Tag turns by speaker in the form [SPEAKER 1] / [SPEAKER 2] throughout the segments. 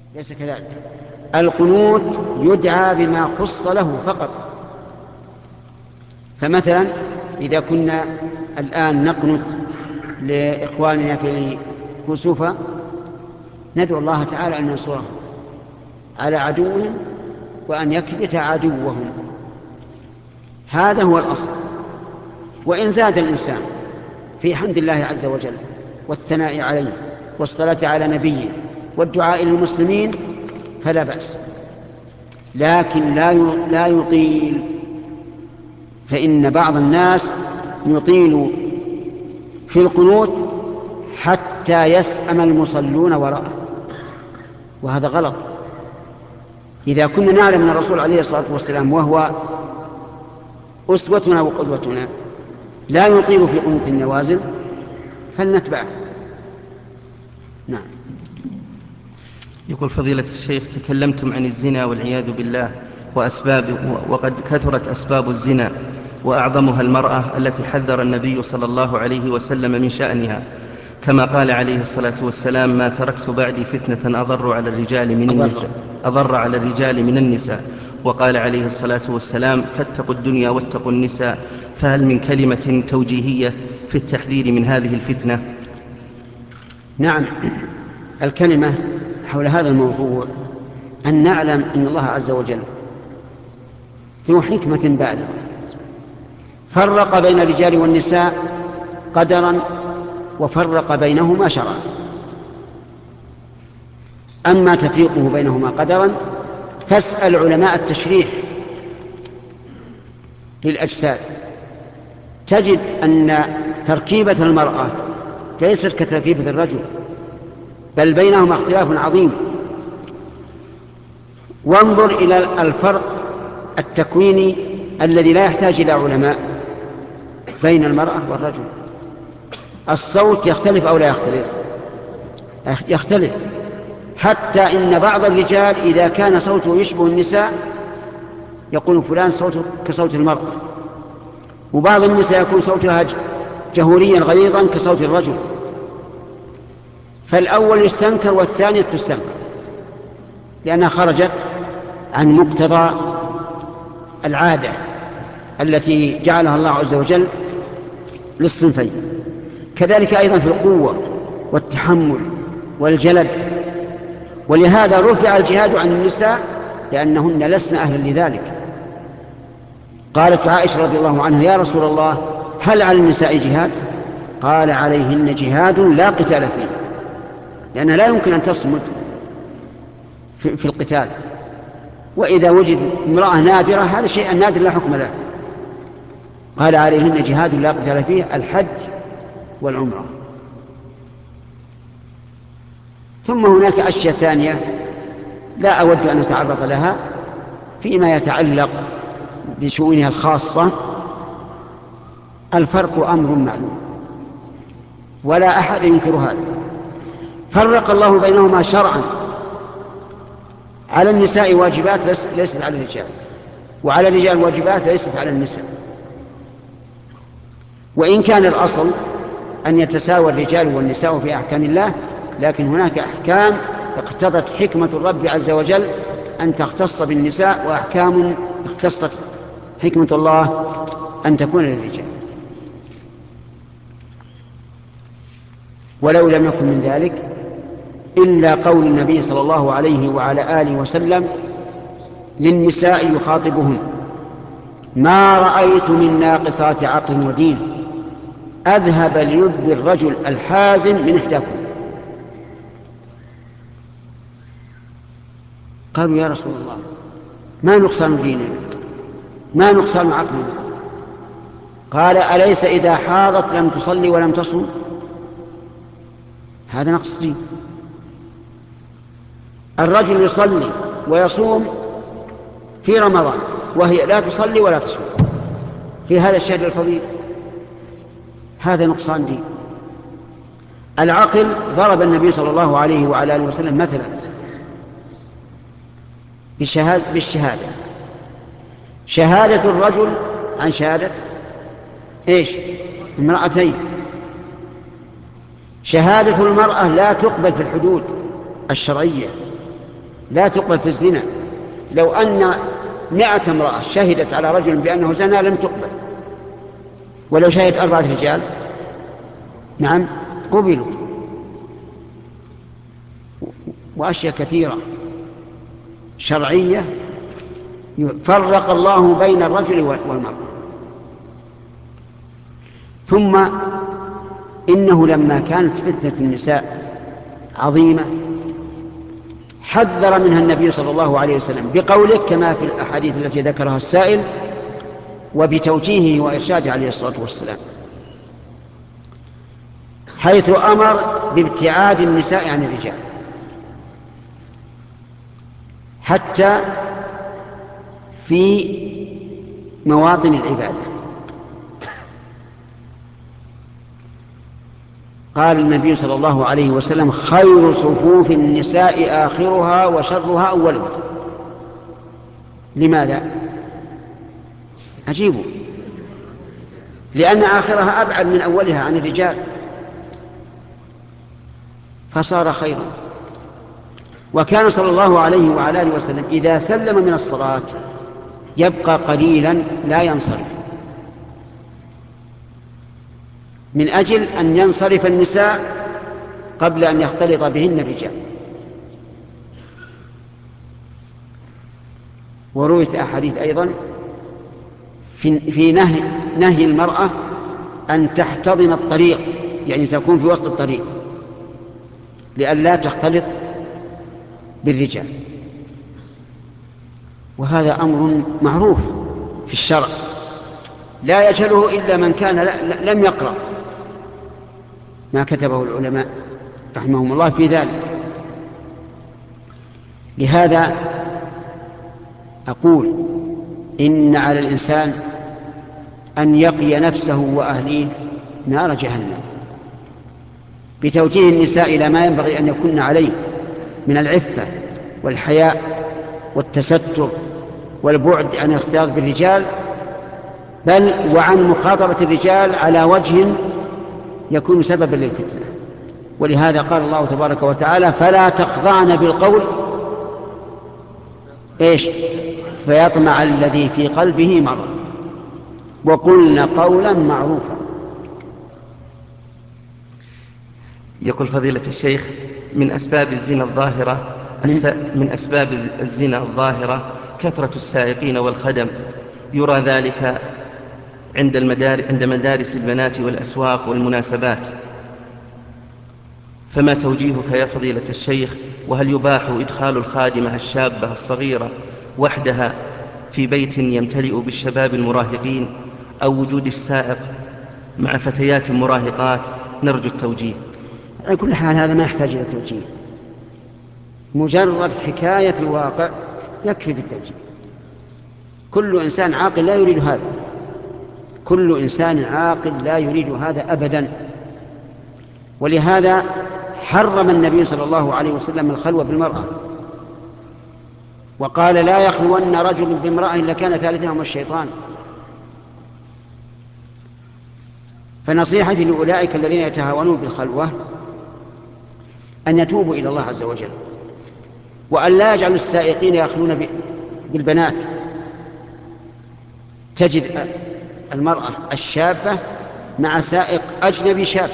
[SPEAKER 1] ليس كذلك. القنوت يدعى بما خص له فقط. فمثلا إذا كنا الآن نقنت لإخواننا في كسوفة ندعو الله تعالى أن ينصرهم على عدوهم وأن يكبت عدوهم، هذا هو الأصل. وإن زاد الإنسان في حمد الله عز وجل والثناء عليه والصلاة على نبيه والدعاء للمسلمين فلا بأس، لكن لا يطيل، فإن بعض الناس يطيل في القنوت حتى يسأم المصلون وراءه، وهذا غلط. إذا كنا نعلم من الرسول عليه الصلاة والسلام وهو أسوتنا وقدوتنا لا يطيل في قنوت النوازل فلنتبعه. نعم.
[SPEAKER 2] يقول فضيلة الشيخ: تكلمتم عن الزنا والعياذ بالله وقد كثرت أسباب الزنا وأعظمها المرأة التي حذر النبي صلى الله عليه وسلم من شأنها، كما قال عليه الصلاة والسلام: ما تركت بعدي فتنة أضر على الرجال من النساء. وقال عليه الصلاة والسلام: فاتقوا الدنيا واتقوا النساء. فهل من كلمة توجيهية في التحذير من هذه الفتنة؟
[SPEAKER 1] نعم، الكلمة حول هذا الموضوع أن نعلم أن الله عز وجل ذو حكمة بالغة، فرق بين الرجال والنساء قدرا وفرق بينهما شرعا. أما تفريقه بينهما قدرا فاسأل علماء التشريح للأجساد تجد أن تركيبة المرأة ليست كتركيبة الرجل، بل بينهما اختلاف عظيم. وانظر إلى الفرق التكويني الذي لا يحتاج إلى علماء بين المرأة والرجل. الصوت يختلف أو لا يختلف؟ يختلف، حتى إن بعض الرجال إذا كان صوته يشبه النساء يقول فلان صوته كصوت المرأة، وبعض النساء يكون صوتها جهوريا غليظا كصوت الرجل، فالأول يستنكر والثانية تستنكر لأنها خرجت عن مقتضى العادة التي جعلها الله عز وجل للصنفين. كذلك أيضا في القوة والتحمل والجلد. ولهذا رفع الجهاد عن النساء لأنهن لسن أهلا لذلك. قالت عائشة رضي الله عنها: يا رسول الله هل على النساء جهاد؟ قال: عليهن جهاد لا قتال فيه، لأنها لا يمكن أن تصمد في القتال. وإذا وجد امرأة نادرة هذا شيء نادر لا حكم له. قال: عليهن جهاد لا قتال فيه، الحج والعمرة. ثم هناك أشياء ثانية لا أود أن أتعرض لها فيما يتعلق بشؤونها الخاصة. الفرق أمر معلوم ولا أحد ينكر هذا. فرق الله بينهما شرعا. على النساء واجبات ليست على الرجال، وعلى الرجال واجبات ليست على النساء. وإن كان الأصل أن يتساوى الرجال والنساء في أحكام الله، لكن هناك أحكام اقتضت حكمة الرب عز وجل أن تختص بالنساء، وأحكام اختصت حكمة الله أن تكون للرجال. ولو لم يكن من ذلك إلا قول النبي صلى الله عليه وعلى آله وسلم للنساء يخاطبهن: ما رأيت من ناقصات عقل ودين أذهب ليب الرجل الحازم من إحداكم. قالوا: يا رسول الله ما نقصان ديننا، ما نقصان عقلنا؟ قال: أليس إذا حاضت لم تصلي ولم تصم؟ هذا نقص دين. الرجل يصلي ويصوم في رمضان وهي لا تصلي ولا تصوم في هذا الشهر الفضيل، هذا نقصان دين. العقل ضرب النبي صلى الله عليه وعلى آله وسلم مثلا بالشهادة. شهادة الرجل عن شهادة امرأتين. شهادة المرأة لا تقبل في الحدود الشرعية، لا تقبل في الزنا. لو أن 100 امرأة شهدت على رجل بأنه زنى لم تقبل، ولو شهد 4 رجال نعم قبلوا. وأشياء كثيرة شرعية فرق الله بين الرجل والمرأة. ثم إنه لما كانت فتنة النساء عظيمة حذر منها النبي صلى الله عليه وسلم بقوله كما في الأحاديث التي ذكرها السائل، وبتوجيهه وإرشاده عليه الصلاة والسلام، حيث أمر بابتعاد النساء عن الرجال حتى في مواطن العبادة. قال النبي صلى الله عليه وسلم خير صفوف النساء آخرها وشرها أولها. لماذا؟ عجيب، لأن آخرها أبعد من أولها عن الرجال فصار خيرا. وكان صلى الله عليه وعلى آله وسلم إذا سلم من الصلاة يبقى قليلا لا ينصرف، من أجل أن ينصرف النساء قبل أن يختلط بهن الرجال. ورويت أحاديث أيضا في نهي المرأة أن تحتضن الطريق، يعني تكون في وسط الطريق لئلا تختلط بالرجال. وهذا أمر معروف في الشرع لا يجهله إلا من كان لم يقرأ ما كتبه العلماء رحمهم الله في ذلك. لهذا أقول إن على الإنسان أن يقي نفسه وأهليه نار جهنم بتوجيه النساء إلى ما ينبغي أن يكون عليه من العفة والحياء والتستر والبعد عن الاختلاط بالرجال، بل وعن مخاطبة الرجال على وجه يكون سببا للفتنة. ولهذا قال الله تبارك وتعالى فلا تخضعن بالقول فيطمع الذي في قلبه مرض وقلن قولا معروفا.
[SPEAKER 2] يقول فضيلة الشيخ من أسباب الزنا الظاهرة كثرة السائقين والخدم، يرى ذلك عند مدارس البنات والأسواق والمناسبات، فما توجيهك يا فضيلة الشيخ؟ وهل يباح إدخال الخادمة الشابة الصغيرة وحدها في بيت يمتلئ بالشباب المراهقين، أو وجود السائق مع فتيات مراهقات؟ نرجو التوجيه.
[SPEAKER 1] على كل حال هذا ما يحتاج إلى توجيه، مجرد حكاية في الواقع يكفي بالتوجيه. كل إنسان عاقل لا يريد هذا، كل إنسان عاقل لا يريد هذا أبدا. ولهذا حرم النبي صلى الله عليه وسلم الخلوة بالمرأة، وقال لا يخلون رجل بامرأة إلا كان ثالثهما الشيطان. فنصيحتي لأولئك الذين يتهاونون بالخلوة أن يتوبوا إلى الله عز وجل، وأن لا يجعلوا السائقين يخلون بالبنات. تجد المرأة الشابة مع سائق أجنبي شاب،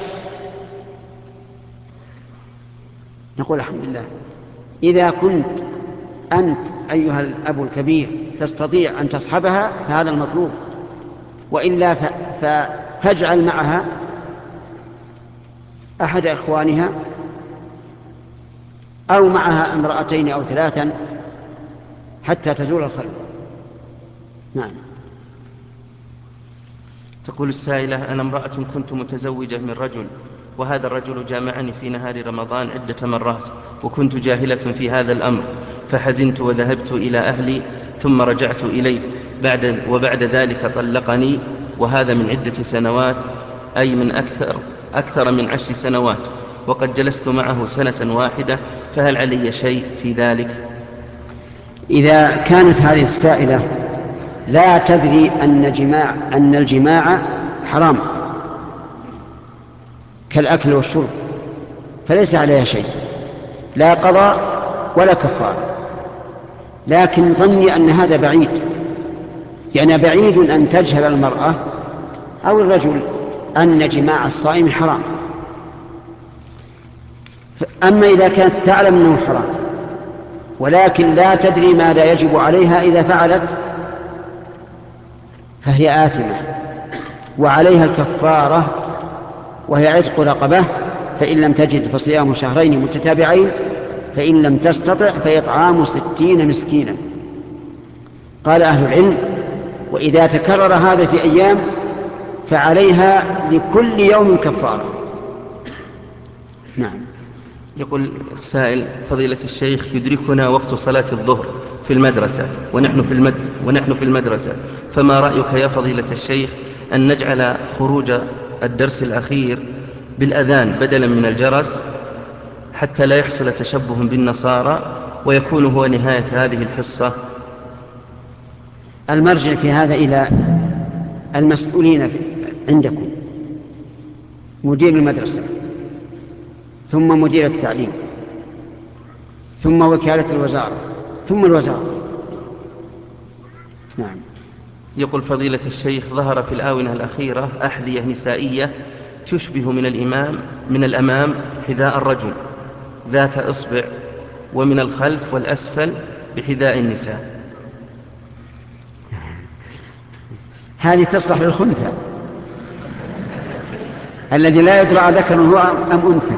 [SPEAKER 1] نقول الحمد لله. إذا كنت أنت أيها الأب الكبير تستطيع أن تصحبها فهذا المطلوب، وإلا فاجعل معها أحد إخوانها أو معها امرأتين أو 3 حتى تزول الخلوة. نعم.
[SPEAKER 2] تقول السائلة أنا امرأة كنت متزوجة من رجل، وهذا الرجل جامعني في نهار رمضان عدة مرات، وكنت جاهلة في هذا الأمر، فحزنت وذهبت إلى أهلي ثم رجعت إليه وبعد ذلك طلقني، وهذا من عدة سنوات، أي من أكثر من 10 سنوات، وقد جلست معه 1 سنة، فهل علي شيء في ذلك؟
[SPEAKER 1] إذا كانت هذه السائلة لا تدري أن الجماع حرام كالأكل والشرب فليس عليها شيء، لا قضاء ولا كفارة، لكن ظني أن هذا بعيد، يعني بعيد أن تجهل المرأة أو الرجل أن جماع الصائم حرام. أما إذا كانت تعلم أنه حرام ولكن لا تدري ماذا يجب عليها إذا فعلت فهي آثمة، وعليها الكفارة وهي عتق رقبة، فإن لم تجد فصيام شهرين متتابعين، فإن لم تستطع فإطعام 60 مسكينا. قال أهل العلم: وإذا تكرر هذا في أيام فعليها لكل يوم كفارة. نعم.
[SPEAKER 2] يقول السائل: فضيلة الشيخ، يدركنا وقت صلاة الظهر في المدرسة ونحن في المدرسة، فما رأيك يا فضيلة الشيخ أن نجعل خروج الدرس الأخير بالأذان بدلا من الجرس حتى لا يحصل تشبه بالنصارى ويكون هو نهاية هذه الحصة؟
[SPEAKER 1] المرجع في هذا إلى المسؤولين عندكم، مدير المدرسة ثم مدير التعليم ثم وكالة الوزارة ثم الوزارة. نعم.
[SPEAKER 2] يقول فضيلة الشيخ: ظهر في الآونة الأخيرة أحذية نسائية تشبه من الأمام حذاء الرجل ذات إصبع، ومن الخلف والأسفل بحذاء النساء.
[SPEAKER 1] هذه تصلح للخنثى الذي لا يدرى ذكر هو أم أنثى.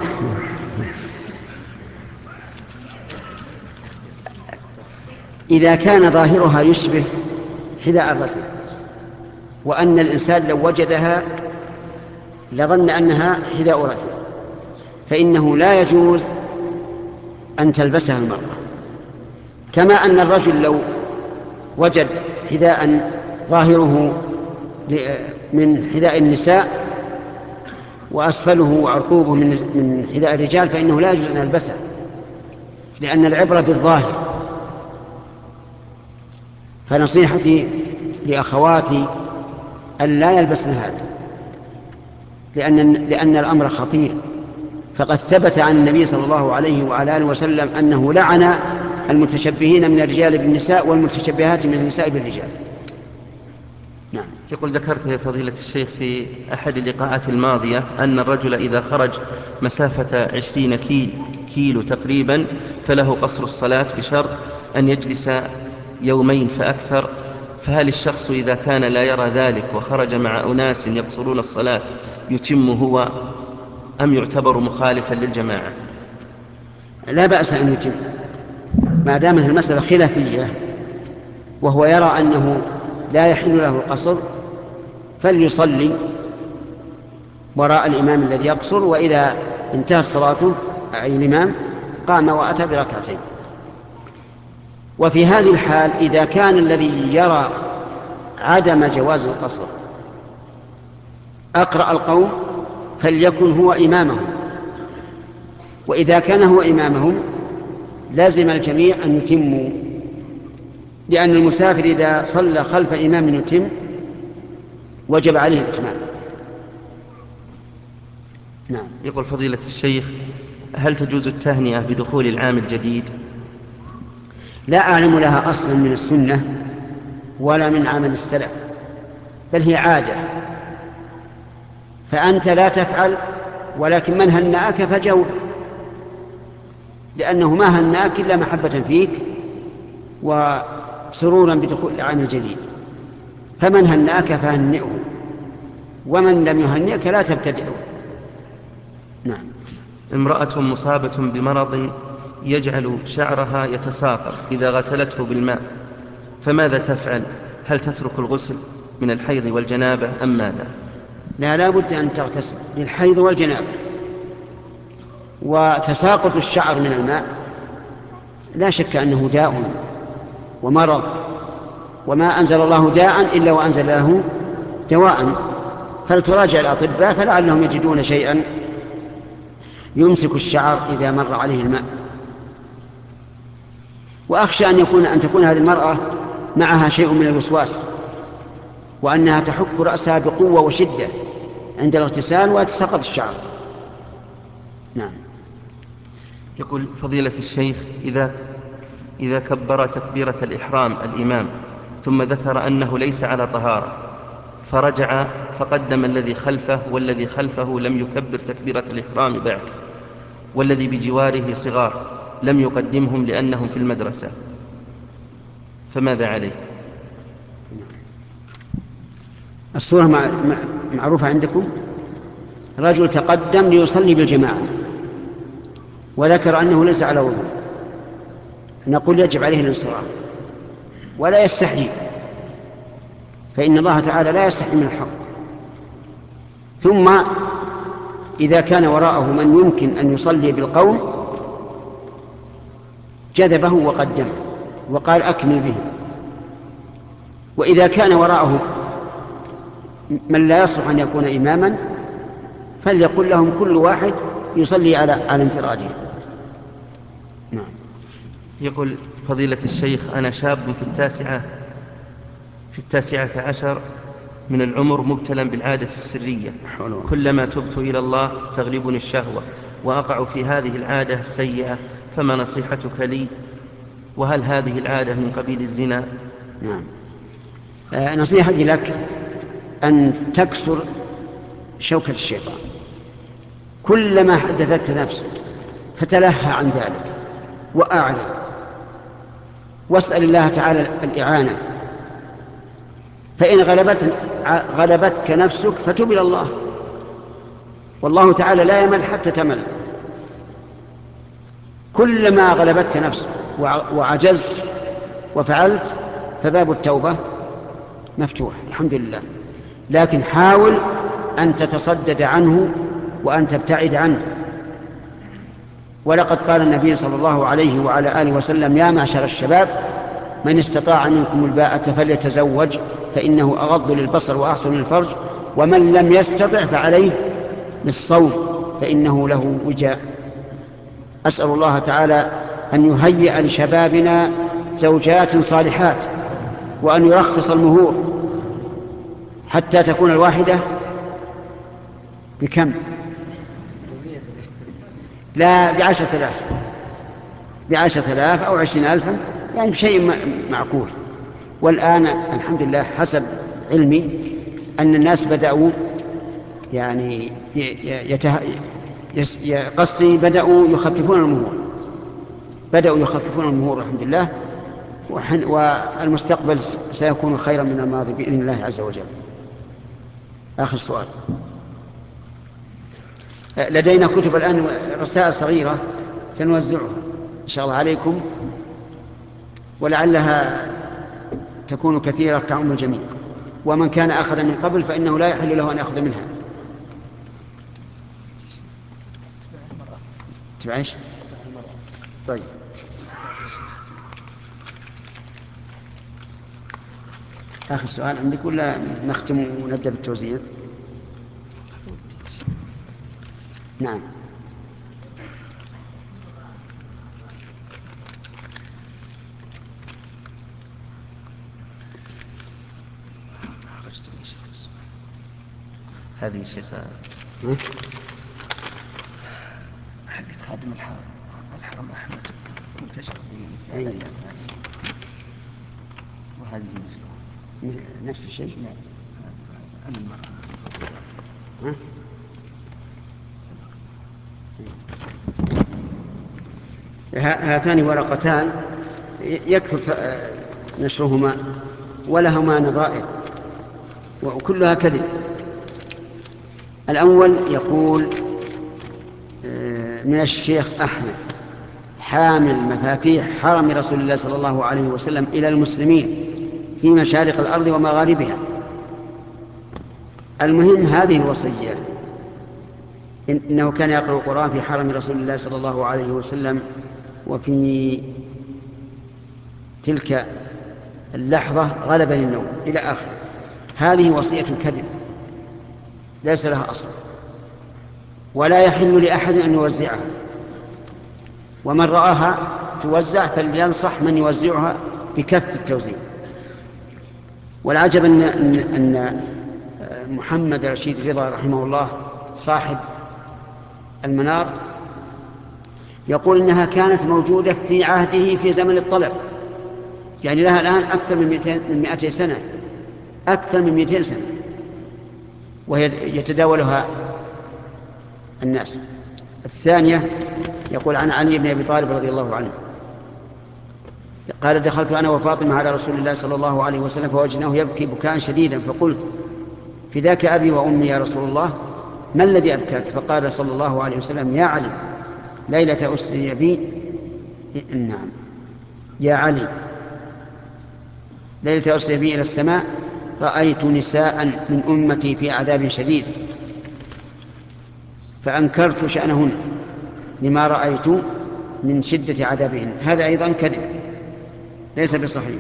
[SPEAKER 1] إذا كان ظاهرها يشبه حذاء الرجل وأن الإنسان لو وجدها لظن أنها حذاء رجل، فإنه لا يجوز أن تلبسها المرأة، كما أن الرجل لو وجد حذاء ظاهره من حذاء النساء وأسفله وعرقوبه من حذاء الرجال فإنه لا يجوز أن يلبسه، لأن العبرة بالظاهر. فنصيحتي لأخواتي أن لا يلبسن هذا، لأن الأمر خطير، فقد ثبت عن النبي صلى الله عليه وعلى آله وسلم أنه لعن المتشبهين من الرجال بالنساء والمتشبهات من النساء بالرجال. نعم.
[SPEAKER 2] يقول: ذكرت يا فضيلة الشيخ في أحد اللقاءات الماضية أن الرجل إذا خرج مسافة 20 كيلو تقريبا فله قصر الصلاة بشرط أن يجلس يومين فأكثر، فهل الشخص إذا كان لا يرى ذلك وخرج مع أناس يقصرون الصلاة يتم هو أم يعتبر مخالفا للجماعة؟
[SPEAKER 1] لا بأس أن يتم ما دامت المسألة خلافية وهو يرى أنه لا يحل له القصر، فليصلي وراء الإمام الذي يقصر، وإذا انتهت صلاته أي الإمام قام وأتى بركعتين. وفي هذه الحال إذا كان الذي يرى عدم جواز القصر أقرأ القوم فليكن هو إمامهم، وإذا كان هو إمامهم لازم الجميع أن يتموا، لأن المسافر إذا صلى خلف إمام يتم وجب عليه الإتمام. نعم.
[SPEAKER 2] يقول فضيلة الشيخ: هل تجوز التهنئة بدخول العام الجديد؟
[SPEAKER 1] لا أعلم لها أصلا من السنة ولا من عمل السلف، بل هي عادة، فأنت لا تفعل، ولكن من هنأك فجاوب، لأنه ما هنأك إلا محبة فيك وسرورا بدخول العام الجديد، فمن هنأك فهنئه، ومن لم يهنئك لا تبتدئه. نعم.
[SPEAKER 2] امرأة مصابة بمرض يجعل شعرها يتساقط إذا غسلته بالماء، فماذا تفعل؟ هل تترك الغسل من الحيض والجنابة أم ماذا؟
[SPEAKER 1] لا بد أن تغتسل للحيض والجنابة. وتساقط الشعر من الماء لا شك أنه داء ومرض، وما أنزل الله داء إلا وأنزل له دواء، فلتراجع الأطباء فلعلهم يجدون شيئا يمسك الشعر إذا مر عليه الماء. وأخشى أن تكون هذه المرأة معها شيء من الوسواس، وأنها تحك رأسها بقوة وشدة عند الاغتسال ويتساقط الشعر. نعم.
[SPEAKER 2] يقول فضيلة الشيخ: إذا كبر تكبيرة الإحرام الإمام ثم ذكر أنه ليس على طهارة فرجع فقدم الذي خلفه، والذي خلفه لم يكبر تكبيرة الإحرام بعد، والذي بجواره صغار لم يقدمهم لأنهم في المدرسة، فماذا عليه؟
[SPEAKER 1] الصورة معروفة عندكم. رجل تقدم ليصلي بالجماعة وذكر أنه ليس على وضوء، نقول يجب عليه الانصراف ولا يستحيي، فإن الله تعالى لا يستحي من الحق. ثم إذا كان وراءه من يمكن أن يصلي بالقوم جذبه وقدمه وقال أكمل به. وإذا كان وراءه من لا يصلح أن يكون إماما فليقل لهم كل واحد يصلي على انفراده. نعم.
[SPEAKER 2] يقول فضيلة الشيخ: أنا شاب في 19 من العمر مبتلى بالعادة السرية، كلما تبت إلى الله تغلبني الشهوة وأقع في هذه العادة السيئة، فما نصيحتك لي؟ وهل هذه العادة من قبيل الزنا؟
[SPEAKER 1] نعم. نصيحتي لك أن تكسر شوكة الشيطان. كلما حدثتك نفسك فتلهى عن ذلك وأعلم، واسأل الله تعالى الإعانة، فإن غلبتك نفسك فتب إلى الله، والله تعالى لا يمل حتى تمل. كلما غلبتك نفسك وعجزت وفعلت فباب التوبة مفتوح الحمد لله، لكن حاول أن تتصدد عنه وأن تبتعد عنه. ولقد قال النبي صلى الله عليه وعلى آله وسلم: يا معشر الشباب من استطاع منكم الباءة فليتزوج فإنه أغض للبصر وأحسن للفرج، ومن لم يستطع فعليه بالصوم فإنه له وجاء. أسأل الله تعالى أن يهيئ لشبابنا زوجات صالحات، وأن يرخص المهور حتى تكون الواحدة بكم؟ لا، ب10,000 أو 20,000، يعني بشيء معقول. والآن الحمد لله حسب علمي أن الناس بدأوا يعني بدأوا يخففون المهور الحمد لله، والمستقبل سيكون خيرا من الماضي بإذن الله عز وجل. آخر سؤال. لدينا كتب الآن، رسائل صغيرة سنوزعها إن شاء الله عليكم، ولعلها تكون كثيرة تعم الجميع، ومن كان أخذ من قبل فإنه لا يحل له أن يأخذ منها. تبعيش؟ طيب. آخر سؤال عندك ولا نختم ونبدأ بالتوزيع؟ نعم.
[SPEAKER 2] هذه شيخة حقت خادم الحرم أحمد منتشر في مسألة، وهذه
[SPEAKER 1] نفس الشيء.
[SPEAKER 2] عن المرأة.
[SPEAKER 1] هاتان ورقتان يكثر نشرهما ولهما نظائر وكلها كذب. الأول يقول: من الشيخ أحمد حامل مفاتيح حرم رسول الله صلى الله عليه وسلم إلى المسلمين في مشارق الأرض ومغاربها. المهم هذه الوصية: إنه كان يقرأ القرآن في حرم رسول الله صلى الله عليه وسلم، وفي تلك اللحظة غلبني النوم إلى آخر. هذه وصية كذب ليس لها أصل، ولا يحل لأحد أن يوزعها، ومن رآها توزع فلينصح من يوزعها بكف التوزيع. والعجب أن محمد رشيد رضا رحمه الله صاحب المنار يقول إنها كانت موجودة في عهده في زمن الطلب، يعني لها الآن أكثر من 200 سنة، أكثر من 200 سنة وهي يتداولها الناس. الثانية يقول عن علي بن أبي طالب رضي الله عنه قال: دخلت أنا وفاطمة على رسول الله صلى الله عليه وسلم فوجدناه يبكي بكاء شديدا، فقلت: فداك أبي وأمي يا رسول الله، ما الذي أبكاك؟ فقال صلى الله عليه وسلم: يا علي، ليلة أسري بي، نعم، يا علي، ليلة أسري بي إلى السماء رأيت نساء من أمتي في عذاب شديد فأنكرت شأنهن لما رأيت من شدة عذابهن. هذا أيضا كذب ليس بصحيح.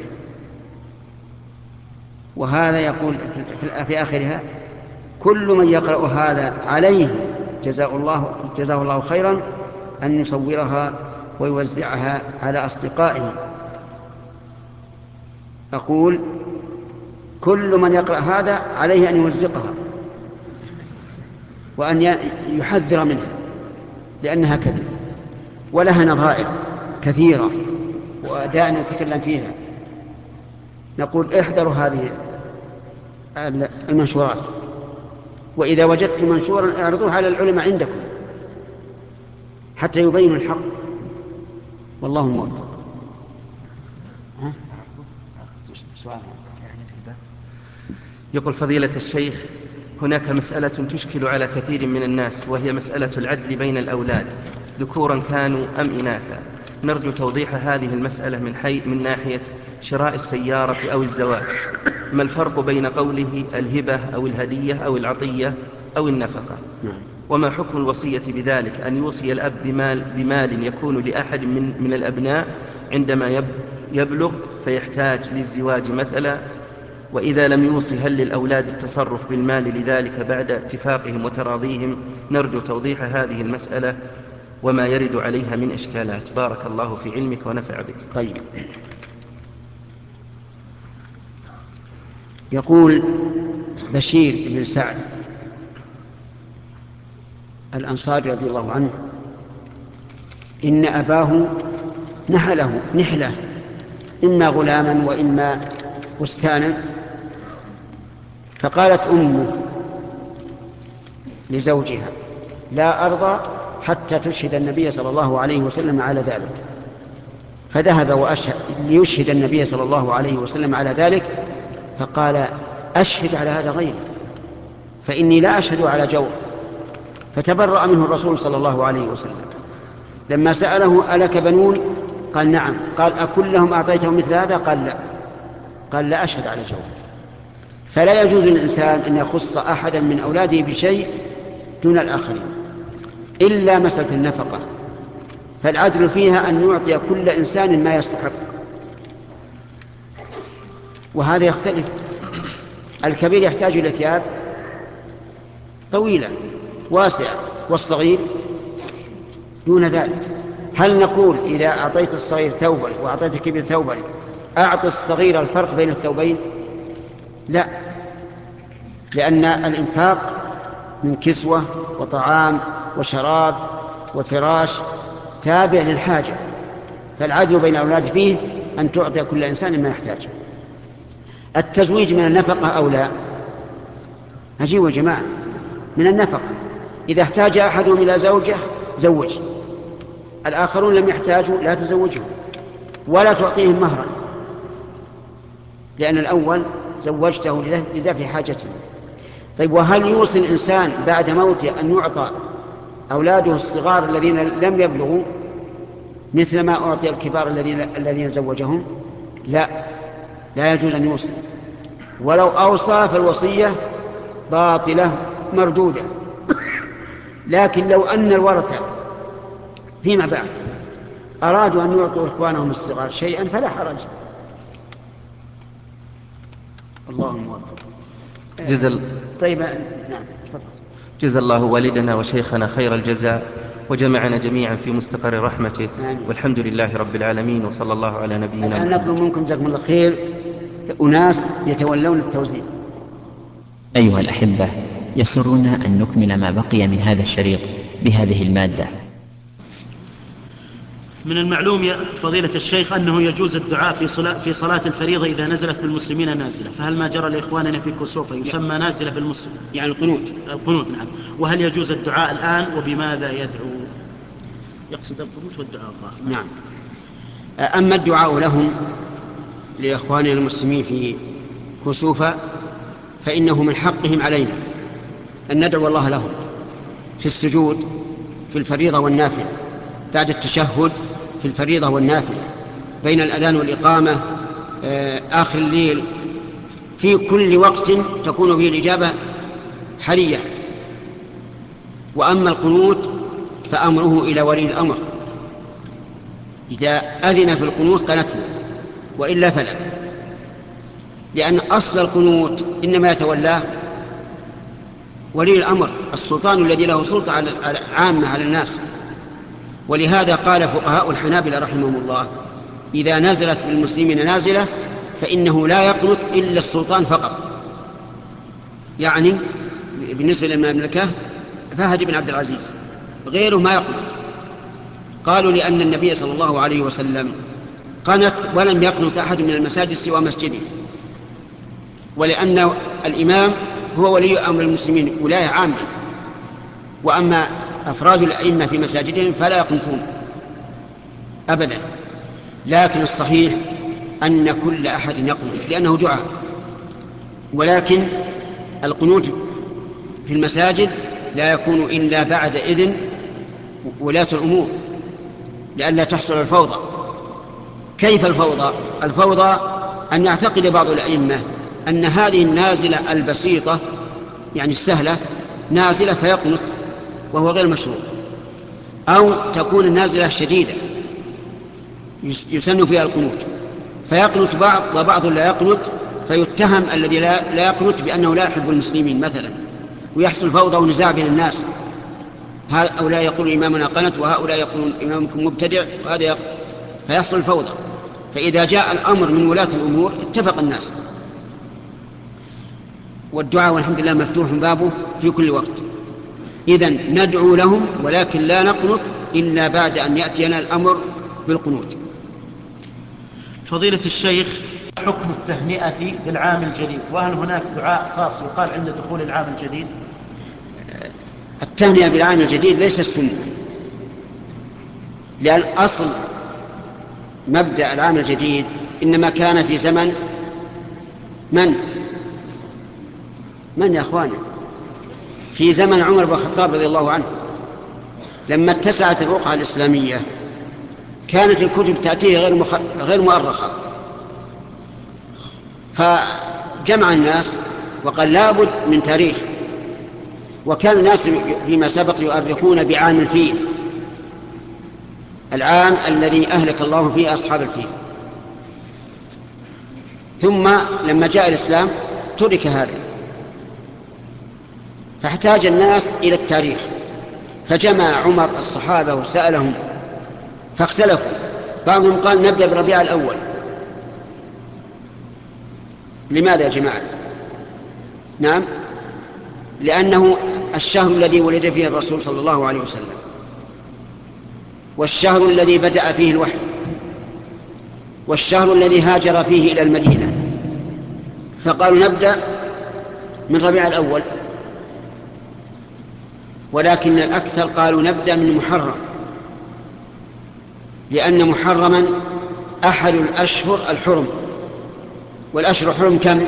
[SPEAKER 1] وهذا يقول في آخرها: كل من يقرأ هذا عليه جزاه الله خيرا أن يصورها ويوزعها على أصدقائه. أقول: كل من يقرأ هذا عليه أن يمزقها وأن يحذر منها، لأنها كذب ولها نظائر كثيرة ودائما نتكلم فيها. نقول: احذروا هذه المنشورات، وإذا وجدتم منشورا اعرضوه على العلماء عندكم حتى يبينوا الحق، والله موفق.
[SPEAKER 2] يقول فضيلة الشيخ: هناك مسألة تشكل على كثير من الناس، وهي مسألة العدل بين الأولاد ذكورا كانوا أم إناثا. نرجو توضيح هذه المسألة من ناحية شراء السيارة أو الزواج. ما الفرق بين قوله الهبة أو الهدية أو العطية أو النفقة؟ وما حكم الوصية بذلك؟ أن يوصي الأب بمال يكون لأحد من الأبناء عندما يبلغ فيحتاج للزواج مثلا، وإذا لم يوصي هل للأولاد التصرف بالمال لذلك بعد اتفاقهم وتراضيهم؟ نرجو توضيح هذه المسألة وما يرد عليها من إشكالات. بارك الله في علمك ونفع بك.
[SPEAKER 1] طيب، يقول بشير بن سعد الأنصاري رضي الله عنه: إن أباه نحله إما غلاما وإما بستانا، فقالت أمه لزوجها: لا أرضى حتى تشهد النبي صلى الله عليه وسلم على ذلك. فذهب ليشهد النبي صلى الله عليه وسلم على ذلك، فقال: أشهد على هذا غيري، فإني لا أشهد على جور. فتبرأ منه الرسول صلى الله عليه وسلم. لما سأله: ألك بنون؟ قال: نعم. قال: أكلهم أعطيتهم مثل هذا؟ قال: لا. قال: لا أشهد على جور. فلا يجوز للإنسان أن يخص أحدا من أولاده بشيء دون الآخرين، إلا مسألة النفقة، فالعدل فيها أن يعطي كل إنسان ما يستحق. وهذا يختلف. الكبير يحتاج إلى ثياب طويلة واسعة، والصغير دون ذلك. هل نقول إذا أعطيت الصغير ثوبا وأعطيت الكبير ثوبا أعطي الصغير الفرق بين الثوبين؟ لا، لأن الإنفاق من كسوة وطعام وشراب وفراش تابع للحاجة، فالعدل بين الأولاد فيه أن تعطي كل إنسان ما يحتاج. التزويج من النفقة أو لا؟ أجيبوا يا جماعة، من النفقة. إذا احتاج أحدهم إلى زوجة زوج، الآخرون لم يحتاجوا لا تزوجهم ولا تعطيهم مهرا، لأن الأول زوجته لدفع حاجته. طيب، وهل يوصي الإنسان بعد موته أن يعطى أولاده الصغار الذين لم يبلغوا مثل ما أعطي الكبار الذين زوجهم؟ لا، لا يجوز أن يوصي. ولو أوصى فالوصية باطلة مردودة. لكن لو أن الورثة فيما بعد أرادوا أن يعطوا إخوانهم الصغار شيئا فلا حرج. اللهم موفق.
[SPEAKER 2] طيب،
[SPEAKER 1] نعم.
[SPEAKER 2] جزا الله والدنا وشيخنا خير الجزاء، وجمعنا جميعا في مستقر رحمته. والحمد لله رب العالمين، وصلى الله على نبينا محمد.
[SPEAKER 1] الآن نطلب منكم جزاكم الله خير أناس يتولون التوزيع.
[SPEAKER 3] أيها الأحبة، يسرنا أن نكمل ما بقي من هذا الشريط بهذه المادة.
[SPEAKER 4] من المعلوم يا فضيلة الشيخ أنه يجوز الدعاء في صلاة الفريضة إذا نزلت بالمسلمين نازلة، فهل ما جرى لإخواننا في كوسوفا يسمى نازلة بالمسلم؟
[SPEAKER 1] يعني القنوت.
[SPEAKER 4] القنوت نعم. وهل يجوز الدعاء الآن وبماذا يدعو؟ يقصد القنوت والدعاء الظاهر.
[SPEAKER 1] نعم. أما الدعاء لهم لإخواننا المسلمين في كوسوفا فإنه من حقهم علينا أن ندعو الله لهم في السجود في الفريضة والنافلة، بعد التشهد في الفريضة والنافلة، بين الأذان والإقامة، آخر الليل، في كل وقت تكون به الإجابة حرية. وأما القنوت فأمره إلى ولي الأمر، إذا أذن في القنوت قنتنا، وإلا فلا، لأن أصل القنوت إنما يتولاه ولي الأمر، السلطان الذي له سلطة عامة على الناس. ولهذا قال فقهاء الحنابلة رحمهم الله إذا نزلت بالمسلمين نازلة فإنه لا يقنت إلا السلطان فقط، يعني بالنسبة للمملكة فهد بن عبد العزيز، غيره ما يقنت. قالوا لأن النبي صلى الله عليه وسلم قنت ولم يقنت أحد من المساجد سوى مسجده، ولأن الإمام هو ولي أمر المسلمين ولاية عامة، وأما أفراد الأئمة في مساجدهم فلا يقنتون أبدا. لكن الصحيح أن كل أحد يقنت لأنه دعاء، ولكن القنوت في المساجد لا يكون إلا بعد إذن ولاة الأمور لئلا تحصل الفوضى. كيف الفوضى؟ الفوضى أن يعتقد بعض الأئمة أن هذه النازلة البسيطة يعني السهلة نازلة فيقنت، وهو غير مشروع، أو تكون النازلة شديدة يسن فيها القنوت فيقنت بعض وبعض لا يقنت، فيتهم الذي لا يقنت بأنه لا يحب المسلمين مثلا، ويحصل فوضى ونزاع بين الناس، هؤلاء يقول إمامنا قنت وهؤلاء يقولون إمامكم مبتدع وهذا فيحصل الفوضى. فإذا جاء الأمر من ولاة الأمور اتفق الناس، والدعاء والحمد لله مفتوح بابه في كل وقت. إذن ندعو لهم ولكن لا نقنط إلا بعد أن يأتينا الأمر بالقنوت.
[SPEAKER 4] فضيلة الشيخ، حكم التهنئة بالعام الجديد، وهل هناك دعاء خاص يقال عند دخول العام الجديد؟
[SPEAKER 1] التهنئة بالعام الجديد ليس السنة، لأن أصل مبدأ العام الجديد إنما كان في زمن من يا أخواني؟ في زمن عمر بن الخطاب رضي الله عنه، لما اتسعت الرقعة الإسلامية كانت الكتب تأتيه غير مؤرخة، فجمع الناس وقال لابد من تاريخ، وكان الناس فيما سبق يؤرخون بعام الفيل، العام الذي أهلك الله فيه أصحاب الفيل. ثم لما جاء الإسلام ترك هذا، فاحتاج الناس إلى التاريخ، فجمع عمر الصحابة وسألهم فاختلفوا، بعضهم قال نبدأ بربيع الأول. لماذا يا جماعة؟ نعم، لأنه الشهر الذي ولد فيه الرسول صلى الله عليه وسلم، والشهر الذي بدأ فيه الوحي، والشهر الذي هاجر فيه إلى المدينة، فقالوا نبدأ من ربيع الأول. ولكن الأكثر قالوا نبدأ من محرم، لأن محرما أحد الأشهر الحرم، والأشهر الحرم كم؟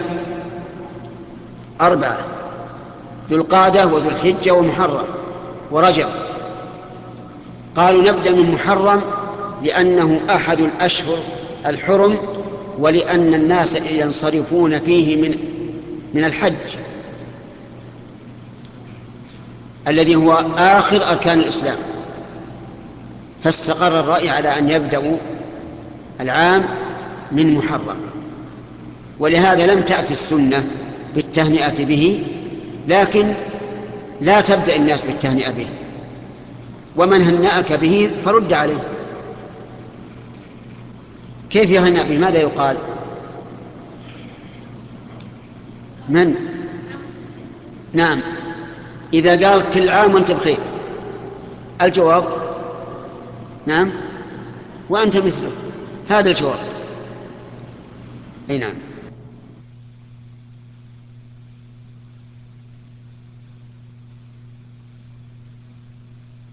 [SPEAKER 1] 4، ذو القعدة وذو الحجة ومحرم ورجب. قالوا نبدأ من محرم لأنه أحد الأشهر الحرم، ولأن الناس ينصرفون فيه من الحج الذي هو آخر أركان الإسلام، فاستقر الرأي على أن يبدأوا العام من محرم. ولهذا لم تأتي السنة بالتهنئة به، لكن لا تبدأ الناس بالتهنئة به، ومن هنأك به فرد عليه. كيف يهنأ به؟ ماذا يقال؟ من؟ نعم، إذا قال كل عام وانت بخير، الجواب نعم وأنت مثله. هذا الجواب. أي نعم.